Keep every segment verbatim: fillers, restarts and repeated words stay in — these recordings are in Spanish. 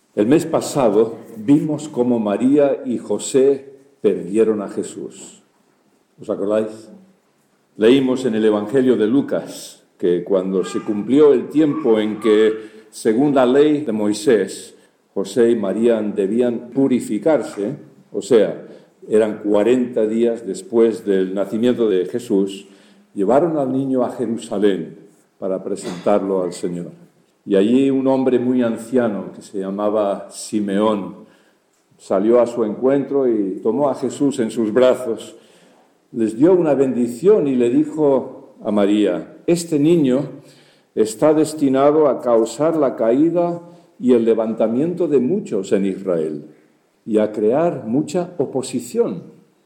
El mes pasado vimos cómo María y José perdieron a Jesús. ¿Os acordáis? Leímos en el Evangelio de Lucas que cuando se cumplió el tiempo en que, según la ley de Moisés, José y María debían purificarse, o sea, eran cuarenta días después del nacimiento de Jesús, llevaron al niño a Jerusalén para presentarlo al Señor. Y allí un hombre muy anciano que se llamaba Simeón salió a su encuentro y tomó a Jesús en sus brazos, les dio una bendición y le dijo a María: este niño está destinado a causar la caída y el levantamiento de muchos en Israel y a crear mucha oposición,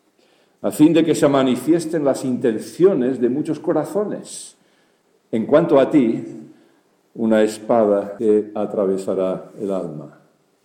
a fin de que se manifiesten las intenciones de muchos corazones. En cuanto a ti, una espada te atravesará el alma.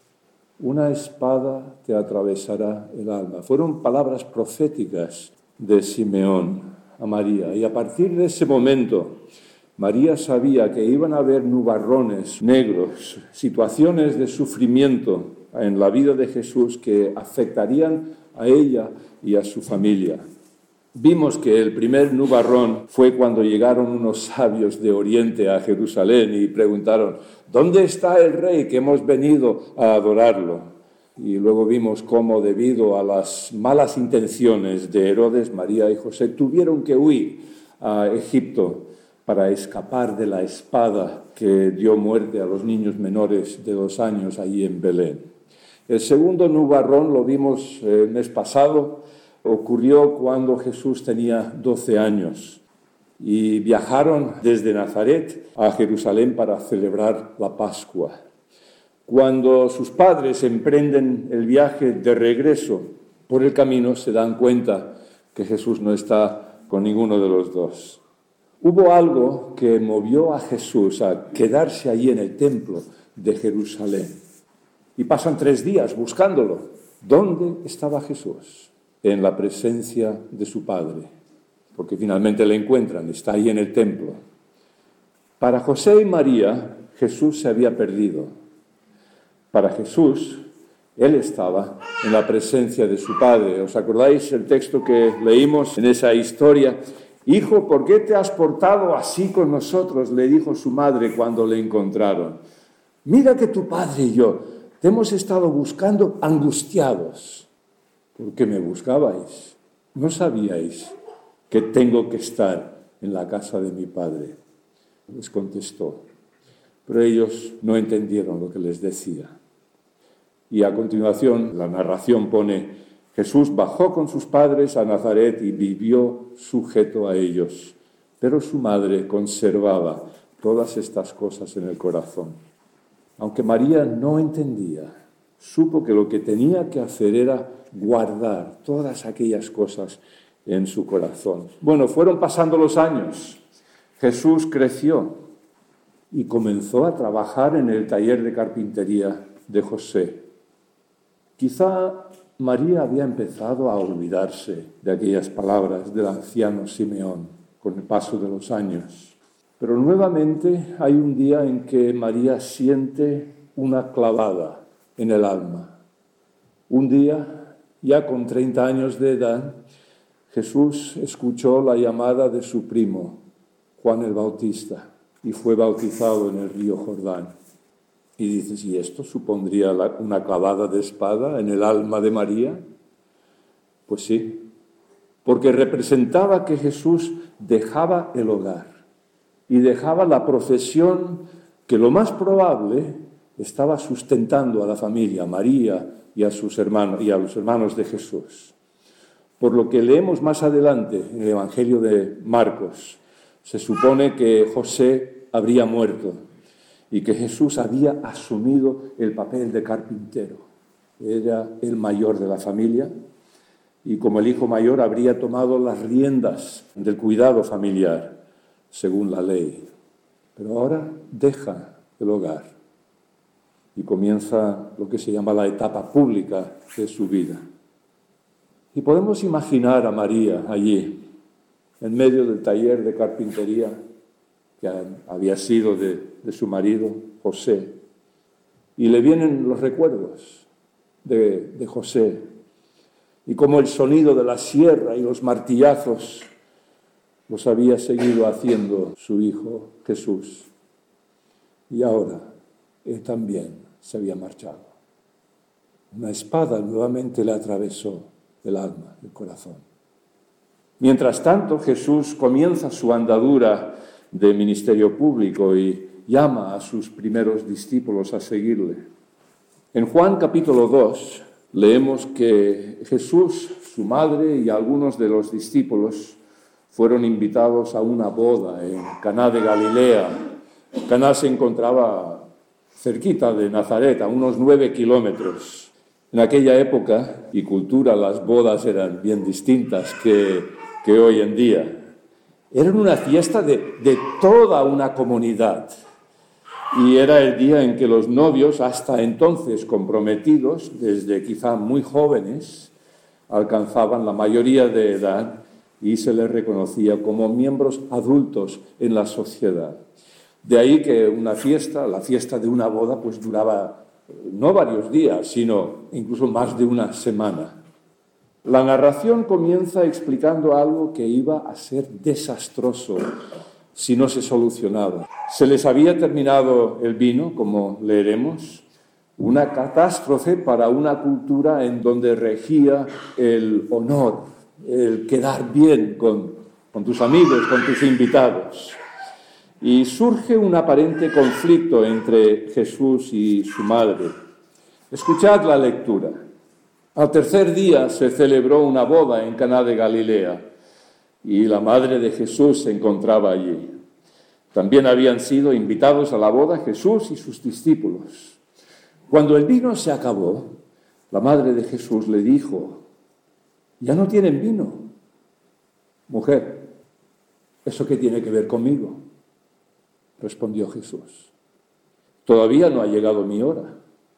Una espada te atravesará el alma. Fueron palabras proféticas de Simeón a María. Y a partir de ese momento, María sabía que iban a haber nubarrones negros, situaciones de sufrimiento en la vida de Jesús que afectarían a ella y a su familia. Vimos que el primer nubarrón fue cuando llegaron unos sabios de Oriente a Jerusalén y preguntaron: ¿dónde está el rey que hemos venido a adorarlo? Y luego vimos cómo, debido a las malas intenciones de Herodes, María y José tuvieron que huir a Egipto para escapar de la espada que dio muerte a los niños menores de dos años allí en Belén. El segundo nubarrón lo vimos el mes pasado. Ocurrió cuando Jesús tenía doce años y viajaron desde Nazaret a Jerusalén para celebrar la Pascua. Cuando sus padres emprenden el viaje de regreso, por el camino se dan cuenta que Jesús no está con ninguno de los dos. Hubo algo que movió a Jesús a quedarse allí en el templo de Jerusalén. Y pasan tres días buscándolo. ¿Dónde estaba Jesús? En la presencia de su Padre, porque finalmente le encuentran, está ahí en el templo. Para José y María, Jesús se había perdido. Para Jesús, Él estaba en la presencia de su Padre. ¿Os acordáis el texto que leímos en esa historia? Hijo, ¿por qué te has portado así con nosotros?, le dijo su madre cuando le encontraron. Mira que tu padre y yo te hemos estado buscando angustiados. ¿Por qué me buscabais? ¿No sabíais que tengo que estar en la casa de mi Padre? Les contestó. Pero ellos no entendieron lo que les decía. Y a continuación la narración pone: Jesús bajó con sus padres a Nazaret y vivió sujeto a ellos. Pero su madre conservaba todas estas cosas en el corazón. Aunque María no entendía, supo que lo que tenía que hacer era guardar todas aquellas cosas en su corazón. Bueno, fueron pasando los años. Jesús creció y comenzó a trabajar en el taller de carpintería de José. Quizá María había empezado a olvidarse de aquellas palabras del anciano Simeón con el paso de los años. Pero nuevamente hay un día en que María siente una clavada en el alma. Un día, ya con treinta años de edad, Jesús escuchó la llamada de su primo, Juan el Bautista, y fue bautizado en el río Jordán. Y dices, ¿y esto supondría una clavada de espada en el alma de María? Pues sí, porque representaba que Jesús dejaba el hogar y dejaba la profesión que lo más probable estaba sustentando a la familia, a María y a sus hermanos y a los hermanos de Jesús. Por lo que leemos más adelante en el Evangelio de Marcos, se supone que José habría muerto y que Jesús había asumido el papel de carpintero. Era el mayor de la familia y como el hijo mayor habría tomado las riendas del cuidado familiar, según la ley. Pero ahora deja el hogar y comienza lo que se llama la etapa pública de su vida. Y podemos imaginar a María allí, en medio del taller de carpintería que había sido de, de su marido, José, y le vienen los recuerdos de, de José, y como el sonido de la sierra y los martillazos los había seguido haciendo su hijo Jesús. Y ahora él también se había marchado. Una espada nuevamente le atravesó el alma, el corazón. Mientras tanto, Jesús comienza su andadura de ministerio público y llama a sus primeros discípulos a seguirle. En Juan capítulo dos leemos que Jesús, su madre y algunos de los discípulos fueron invitados a una boda en Caná de Galilea. Caná se encontraba cerquita de Nazaret, a unos nueve kilómetros. En aquella época y cultura las bodas eran bien distintas que, que hoy en día. Eran una fiesta de, de toda una comunidad. Y era el día en que los novios, hasta entonces comprometidos, desde quizá muy jóvenes, alcanzaban la mayoría de edad y se les reconocía como miembros adultos en la sociedad. De ahí que una fiesta, la fiesta de una boda, pues duraba no varios días, sino incluso más de una semana. La narración comienza explicando algo que iba a ser desastroso si no se solucionaba. Se les había terminado el vino, como leeremos, una catástrofe para una cultura en donde regía el honor, el quedar bien con, con tus amigos, con tus invitados. Y surge un aparente conflicto entre Jesús y su madre. Escuchad la lectura. Al tercer día se celebró una boda en Caná de Galilea y la madre de Jesús se encontraba allí. También habían sido invitados a la boda Jesús y sus discípulos. Cuando el vino se acabó, la madre de Jesús le dijo: «Ya no tienen vino». «Mujer, ¿eso qué tiene que ver conmigo?», respondió Jesús. «Todavía no ha llegado mi hora».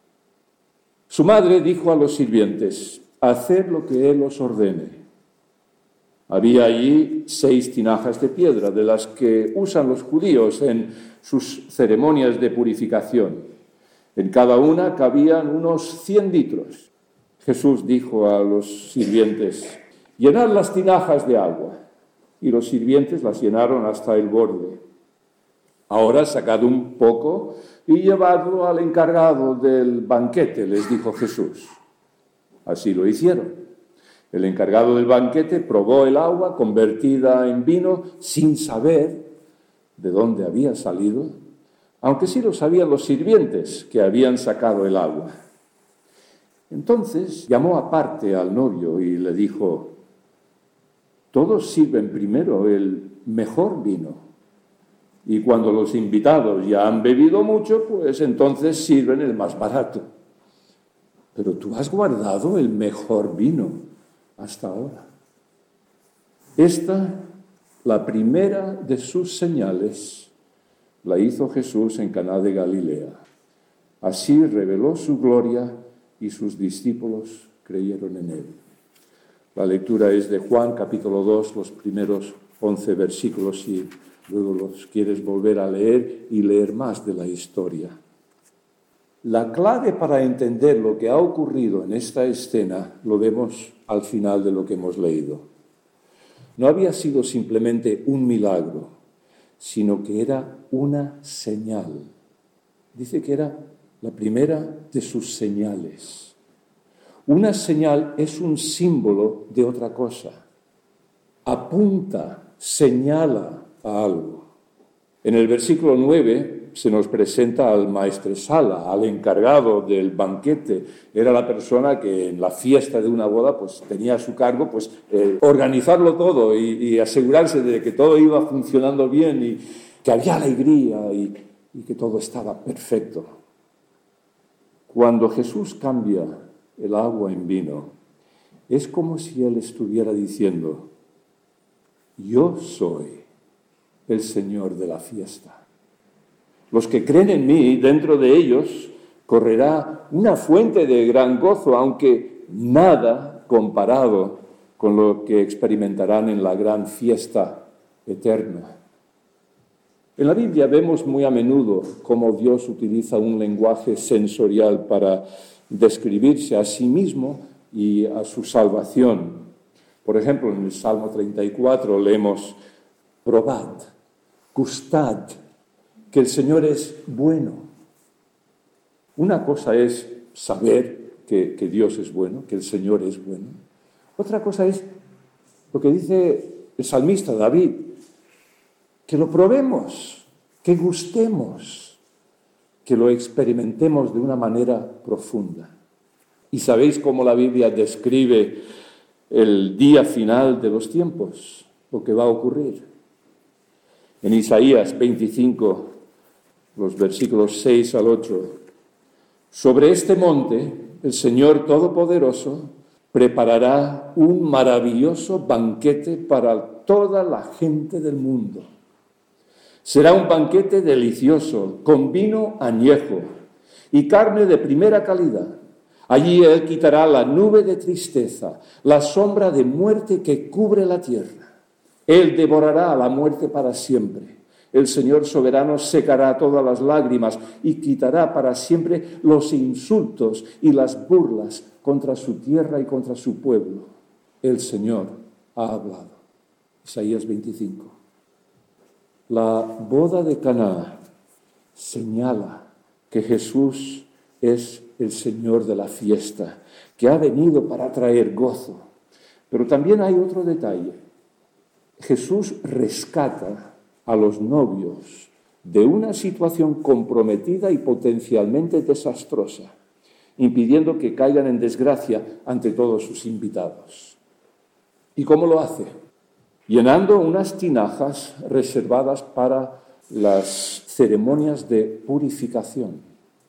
Su madre dijo a los sirvientes: «Haced lo que él os ordene». Había allí seis tinajas de piedra, de las que usan los judíos en sus ceremonias de purificación. En cada una cabían unos cien litros. Jesús dijo a los sirvientes: «Llenad las tinajas de agua». Y los sirvientes las llenaron hasta el borde. «Ahora sacad un poco y llevadlo al encargado del banquete», les dijo Jesús. Así lo hicieron. El encargado del banquete probó el agua convertida en vino sin saber de dónde había salido, aunque sí lo sabían los sirvientes que habían sacado el agua. Entonces llamó aparte al novio y le dijo: «Todos sirven primero el mejor vino, y cuando los invitados ya han bebido mucho, pues entonces sirven el más barato. Pero tú has guardado el mejor vino hasta ahora». Esta, la primera de sus señales, la hizo Jesús en Caná de Galilea. Así reveló su gloria y sus discípulos creyeron en él. La lectura es de Juan, capítulo dos, los primeros once versículos, si luego los quieres volver a leer y leer más de la historia. La clave para entender lo que ha ocurrido en esta escena lo vemos al final de lo que hemos leído. No había sido simplemente un milagro, sino que era una señal. Dice que era la primera de sus señales. Una señal es un símbolo de otra cosa. Apunta, señala a algo. En el versículo nueve se nos presenta al maestresala, al encargado del banquete. Era la persona que en la fiesta de una boda pues tenía a su cargo pues, eh, organizarlo todo y, y asegurarse de que todo iba funcionando bien y que había alegría y, y que todo estaba perfecto. Cuando Jesús cambia el agua en vino, es como si Él estuviera diciendo: «Yo soy el Señor de la fiesta. Los que creen en mí, dentro de ellos correrá una fuente de gran gozo, aunque nada comparado con lo que experimentarán en la gran fiesta eterna». En la Biblia vemos muy a menudo cómo Dios utiliza un lenguaje sensorial para describirse a sí mismo y a su salvación. Por ejemplo, en el Salmo treinta y cuatro leemos: probad, gustad, que el Señor es bueno. Una cosa es saber que, que Dios es bueno, que el Señor es bueno. Otra cosa es lo que dice el salmista David: que lo probemos, que gustemos, que lo experimentemos de una manera profunda. ¿Y sabéis cómo la Biblia describe el día final de los tiempos? Lo que va a ocurrir. En Isaías veinticinco, los versículos seis al ocho, sobre este monte el Señor Todopoderoso preparará un maravilloso banquete para toda la gente del mundo. Será un banquete delicioso, con vino añejo y carne de primera calidad. Allí Él quitará la nube de tristeza, la sombra de muerte que cubre la tierra. Él devorará a la muerte para siempre. El Señor soberano secará todas las lágrimas y quitará para siempre los insultos y las burlas contra su tierra y contra su pueblo. El Señor ha hablado. Isaías veinticinco. La boda de Caná señala que Jesús es el Señor de la fiesta, que ha venido para traer gozo. Pero también hay otro detalle. Jesús rescata a los novios de una situación comprometida y potencialmente desastrosa, impidiendo que caigan en desgracia ante todos sus invitados. ¿Y cómo lo hace? Llenando unas tinajas reservadas para las ceremonias de purificación.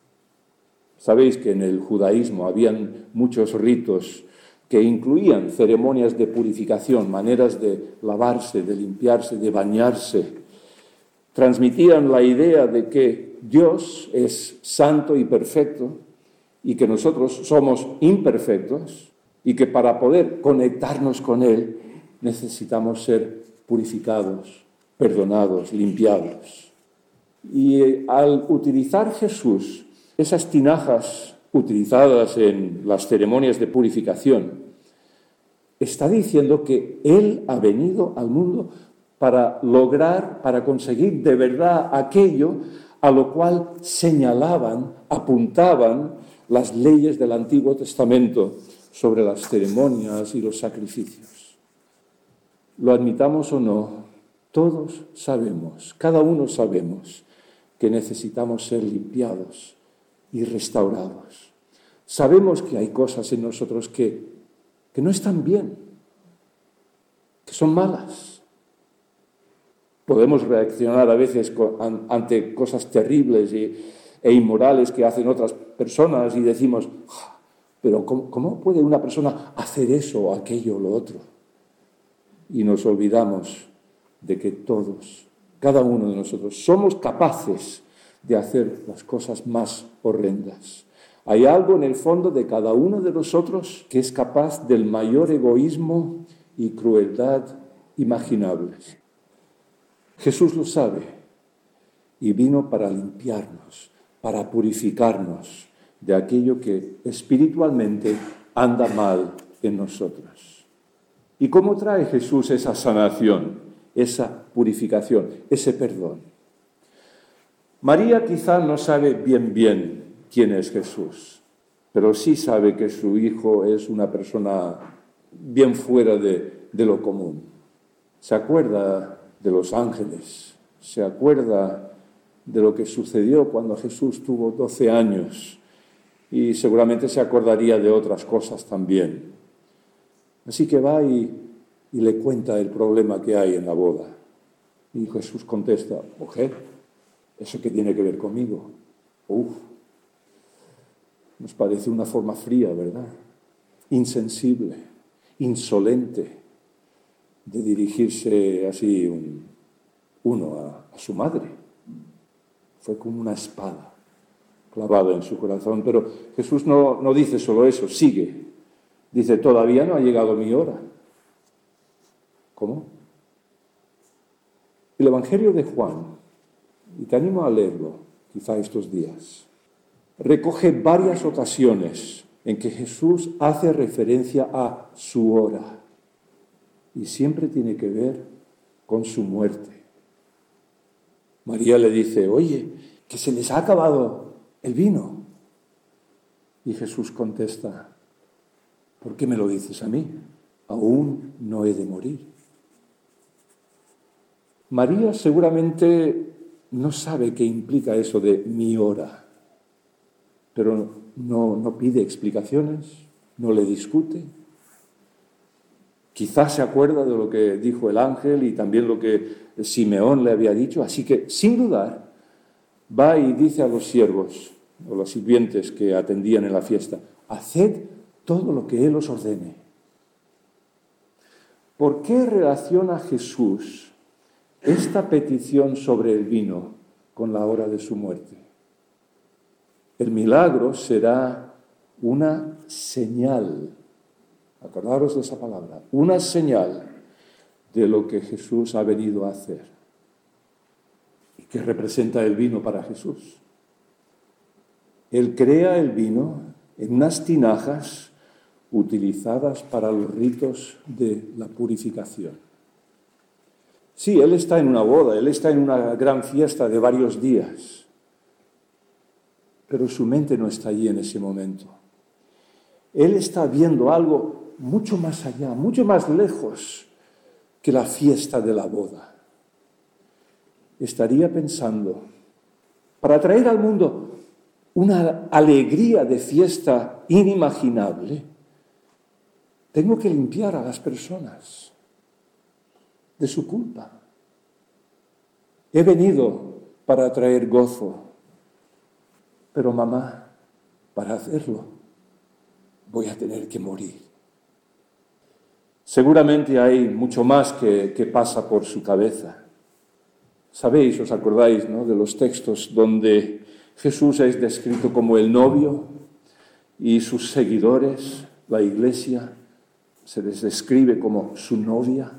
Sabéis que en el judaísmo habían muchos ritos que incluían ceremonias de purificación, maneras de lavarse, de limpiarse, de bañarse. Transmitían la idea de que Dios es santo y perfecto y que nosotros somos imperfectos y que para poder conectarnos con Él necesitamos ser purificados, perdonados, limpiados. Y al utilizar Jesús esas tinajas utilizadas en las ceremonias de purificación, está diciendo que Él ha venido al mundo para lograr, para conseguir de verdad aquello a lo cual señalaban, apuntaban las leyes del Antiguo Testamento sobre las ceremonias y los sacrificios. Lo admitamos o no, todos sabemos, cada uno sabemos que necesitamos ser limpiados y restaurados. Sabemos que hay cosas en nosotros que, que no están bien, que son malas. Podemos reaccionar a veces ante cosas terribles y, e inmorales que hacen otras personas y decimos, pero ¿cómo, cómo puede una persona hacer eso o aquello o lo otro? Y nos olvidamos de que todos, cada uno de nosotros, somos capaces de hacer las cosas más horrendas. Hay algo en el fondo de cada uno de nosotros que es capaz del mayor egoísmo y crueldad imaginables. Jesús lo sabe y vino para limpiarnos, para purificarnos de aquello que espiritualmente anda mal en nosotros. ¿Y cómo trae Jesús esa sanación, esa purificación, ese perdón? María quizá no sabe bien bien quién es Jesús, pero sí sabe que su hijo es una persona bien fuera de, de lo común. Se acuerda de los ángeles, se acuerda de lo que sucedió cuando Jesús tuvo doce años y seguramente se acordaría de otras cosas también. Así que va y, y le cuenta el problema que hay en la boda. Y Jesús contesta, mujer, ¿eso qué tiene que ver conmigo? Uf, nos parece una forma fría, ¿verdad? Insensible, insolente, de dirigirse así un, uno a, a su madre. Fue como una espada clavada en su corazón. Pero Jesús no, no dice solo eso, sigue. Dice, todavía no ha llegado mi hora. ¿Cómo? El Evangelio de Juan y te animo a leerlo, quizá estos días, recoge varias ocasiones en que Jesús hace referencia a su hora y siempre tiene que ver con su muerte. María le dice, oye, que se les ha acabado el vino. Y Jesús contesta, ¿por qué me lo dices a mí? Aún no he de morir. María seguramente no sabe qué implica eso de mi hora, pero no, no pide explicaciones, no le discute. Quizás se acuerda de lo que dijo el ángel y también lo que Simeón le había dicho, así que sin dudar va y dice a los siervos o los sirvientes que atendían en la fiesta, haced todo lo que Él os ordene. ¿Por qué relaciona Jesús esta petición sobre el vino con la hora de su muerte? El milagro será una señal, acordaros de esa palabra, una señal de lo que Jesús ha venido a hacer. ¿Y qué representa el vino para Jesús? Él crea el vino en unas tinajas utilizadas para los ritos de la purificación. Sí, Él está en una boda, Él está en una gran fiesta de varios días, pero su mente no está allí en ese momento. Él está viendo algo mucho más allá, mucho más lejos que la fiesta de la boda. Estaría pensando, para traer al mundo una alegría de fiesta inimaginable, tengo que limpiar a las personas de su culpa. He venido para traer gozo, pero mamá, para hacerlo voy a tener que morir. Seguramente hay mucho más que, que pasa por su cabeza. Sabéis, os acordáis, ¿no?, de los textos donde Jesús es descrito como el novio y sus seguidores, la iglesia, se les describe como su novia.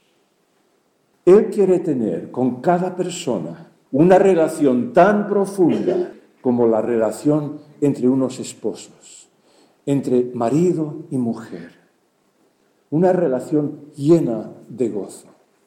Él quiere tener con cada persona una relación tan profunda como la relación entre unos esposos, entre marido y mujer. Una relación llena de gozo.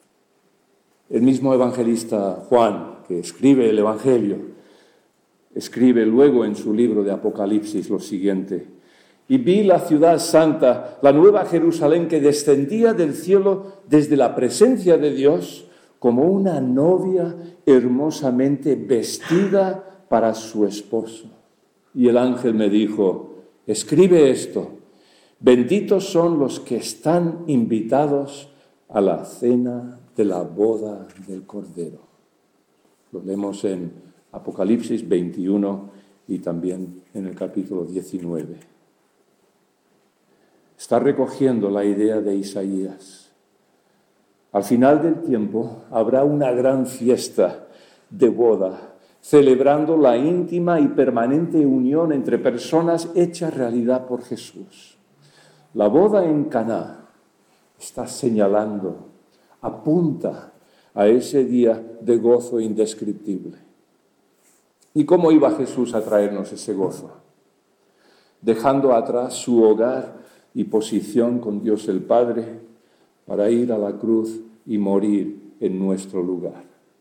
El mismo evangelista Juan, que escribe el Evangelio, escribe luego en su libro de Apocalipsis lo siguiente: y vi la ciudad santa, la nueva Jerusalén, que descendía del cielo desde la presencia de Dios, como una novia hermosamente vestida para su esposo. Y el ángel me dijo, escribe esto, benditos son los que están invitados a la cena de la boda del Cordero. Lo leemos en Apocalipsis veintiuno y también en el capítulo diecinueve. Está recogiendo la idea de Isaías. Al final del tiempo habrá una gran fiesta de boda, celebrando la íntima y permanente unión entre personas hecha realidad por Jesús. La boda en Caná está señalando, apunta a ese día de gozo indescriptible. ¿Y cómo iba Jesús a traernos ese gozo? Dejando atrás su hogar y posición con Dios el Padre para ir a la cruz y morir en nuestro lugar.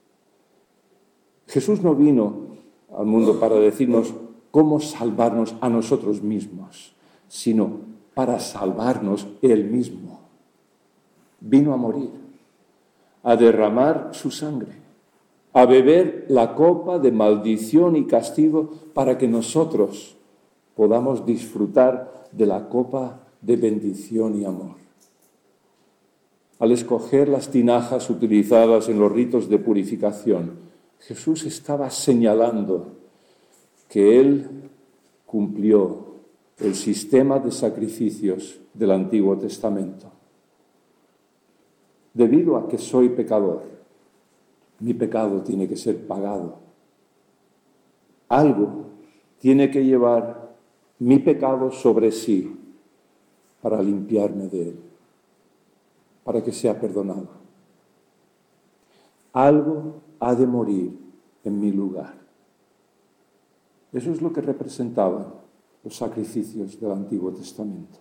Jesús no vino al mundo para decirnos cómo salvarnos a nosotros mismos, sino para salvarnos Él mismo. Vino a morir, a derramar su sangre, a beber la copa de maldición y castigo para que nosotros podamos disfrutar de la copa de bendición y amor. Al escoger las tinajas utilizadas en los ritos de purificación, Jesús estaba señalando que Él cumplió el sistema de sacrificios del Antiguo Testamento. Debido a que soy pecador, mi pecado tiene que ser pagado. Algo tiene que llevar mi pecado sobre sí para limpiarme de él, para que sea perdonado. Algo ha de morir en mi lugar. Eso es lo que representaban los sacrificios del Antiguo Testamento.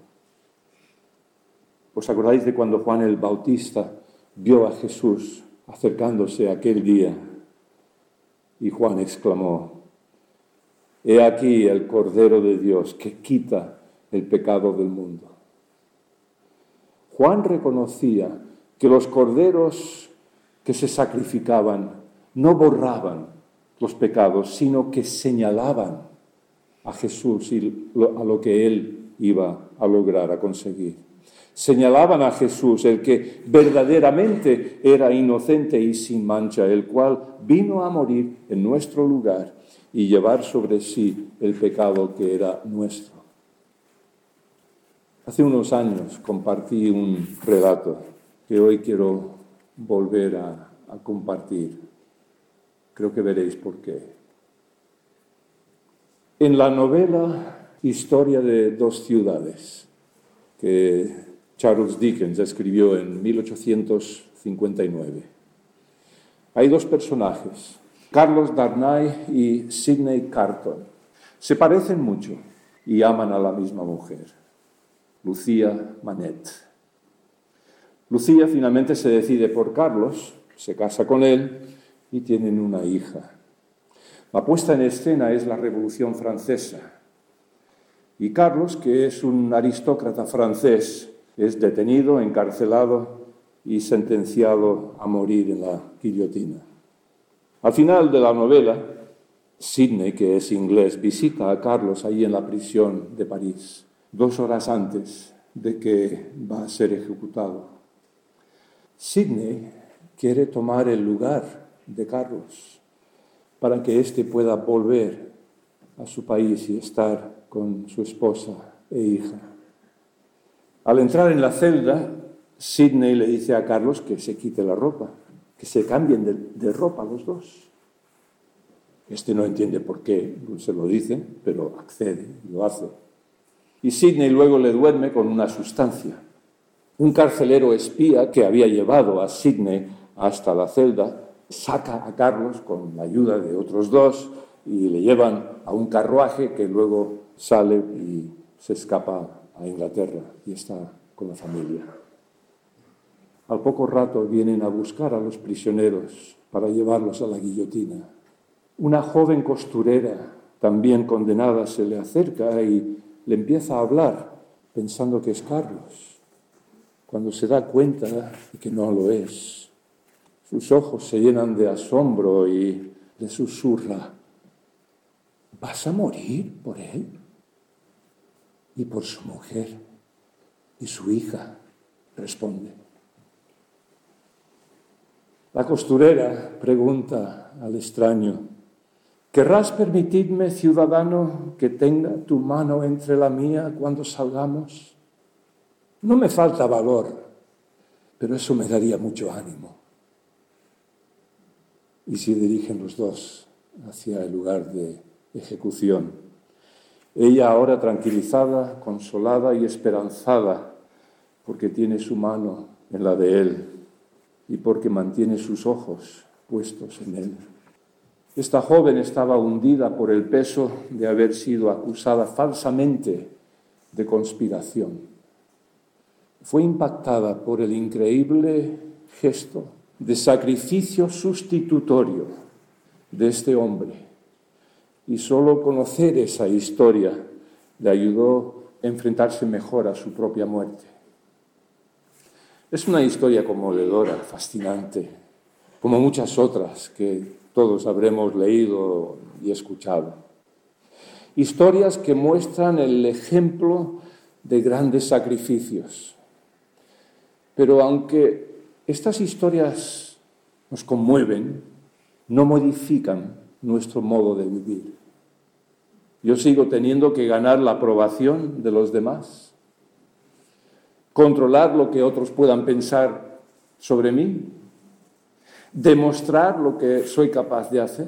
¿Os acordáis de cuando Juan el Bautista vio a Jesús acercándose aquel día? Y Juan exclamó: «He aquí el Cordero de Dios que quita el pecado del mundo». Juan reconocía que los corderos que se sacrificaban no borraban los pecados, sino que señalaban a Jesús y a lo que él iba a lograr, a conseguir. Señalaban a Jesús, el que verdaderamente era inocente y sin mancha, el cual vino a morir en nuestro lugar y llevar sobre sí el pecado que era nuestro. Hace unos años compartí un relato que hoy quiero volver a, a compartir. Creo que veréis por qué. En la novela Historia de dos ciudades, que Charles Dickens escribió en mil ochocientos cincuenta y nueve, hay dos personajes, Carlos Darnay y Sidney Carton. Se parecen mucho y aman a la misma mujer, Lucía Manette. Lucía finalmente se decide por Carlos, se casa con él y tienen una hija. La puesta en escena es la Revolución Francesa. Y Carlos, que es un aristócrata francés, es detenido, encarcelado y sentenciado a morir en la guillotina. Al final de la novela, Sidney, que es inglés, visita a Carlos ahí en la prisión de París, dos horas antes de que va a ser ejecutado. Sidney quiere tomar el lugar de Carlos para que éste pueda volver a su país y estar con su esposa e hija. Al entrar en la celda, Sidney le dice a Carlos que se quite la ropa, que se cambien de, de ropa los dos. Este no entiende por qué, se lo dice, pero accede y lo hace. Y Sidney luego le duerme con una sustancia. Un carcelero espía que había llevado a Sidney hasta la celda saca a Carlos con la ayuda de otros dos y le llevan a un carruaje que luego sale y se escapa a Inglaterra y está con la familia. Al poco rato vienen a buscar a los prisioneros para llevarlos a la guillotina. Una joven costurera, también condenada, se le acerca y le empieza a hablar, pensando que es Carlos, cuando se da cuenta de que no lo es. Sus ojos se llenan de asombro y le susurra: ¿vas a morir por él? Y por su mujer y su hija, responde. La costurera pregunta al extraño: ¿querrás permitirme, ciudadano, que tenga tu mano entre la mía cuando salgamos? No me falta valor, pero eso me daría mucho ánimo. Y se dirigen los dos hacia el lugar de ejecución. Ella ahora tranquilizada, consolada y esperanzada, porque tiene su mano en la de él y porque mantiene sus ojos puestos en él. Esta joven estaba hundida por el peso de haber sido acusada falsamente de conspiración. Fue impactada por el increíble gesto de sacrificio sustitutorio de este hombre. Y solo conocer esa historia le ayudó a enfrentarse mejor a su propia muerte. Es una historia conmovedora, fascinante, como muchas otras que todos habremos leído y escuchado. Historias que muestran el ejemplo de grandes sacrificios. Pero aunque estas historias nos conmueven, no modifican nuestro modo de vivir. Yo sigo teniendo que ganar la aprobación de los demás, controlar lo que otros puedan pensar sobre mí, demostrar lo que soy capaz de hacer.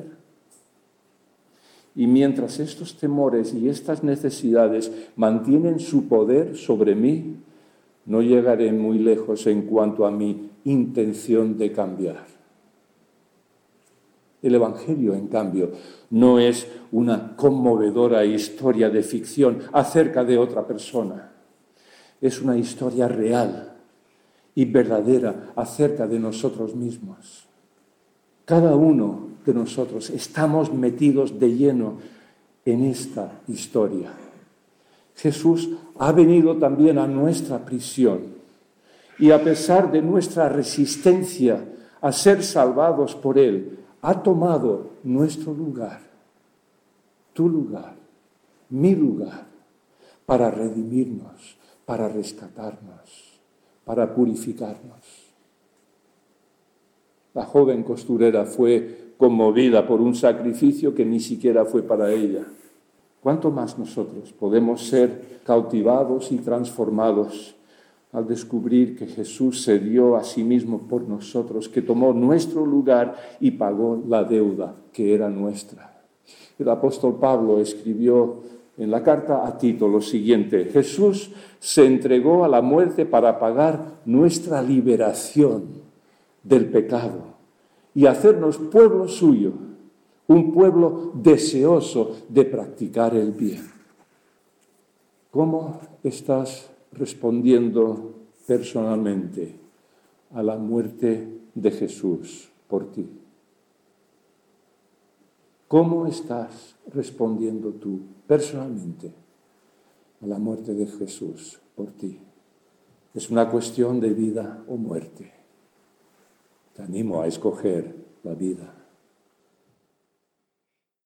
Y mientras estos temores y estas necesidades mantienen su poder sobre mí, no llegaré muy lejos en cuanto a mi intención de cambiar. El Evangelio, en cambio, no es una conmovedora historia de ficción acerca de otra persona. Es una historia real y verdadera acerca de nosotros mismos. Cada uno de nosotros estamos metidos de lleno en esta historia. Jesús ha venido también a nuestra prisión y a pesar de nuestra resistencia a ser salvados por Él, ha tomado nuestro lugar, tu lugar, mi lugar, para redimirnos, para rescatarnos, para purificarnos. La joven costurera fue conmovida por un sacrificio que ni siquiera fue para ella. ¿Cuánto más nosotros podemos ser cautivados y transformados al descubrir que Jesús se dio a sí mismo por nosotros, que tomó nuestro lugar y pagó la deuda que era nuestra? El apóstol Pablo escribió en la carta a Tito lo siguiente: Jesús se entregó a la muerte para pagar nuestra liberación del pecado y hacernos pueblo suyo, un pueblo deseoso de practicar el bien. ¿Cómo estás respondiendo personalmente a la muerte de Jesús por ti? ¿Cómo estás respondiendo tú personalmente a la muerte de Jesús por ti? Es una cuestión de vida o muerte. Te animo a escoger la vida.